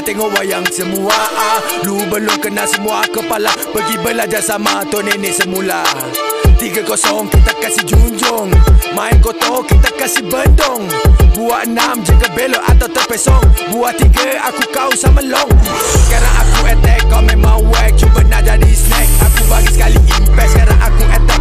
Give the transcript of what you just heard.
tengok wayang semua. Lu belum kena semua kepala, pergi belajar sama tok nenek semula. 3-0 kita kasih junjung, main kotor kita kasih bendong. Buat 6 jaga belok atau terpesong, buat 3 aku kau sama long. Sekarang aku attack, kau memang wack, cuba nak jadi snack. Aku bagi sekali impact, sekarang aku attack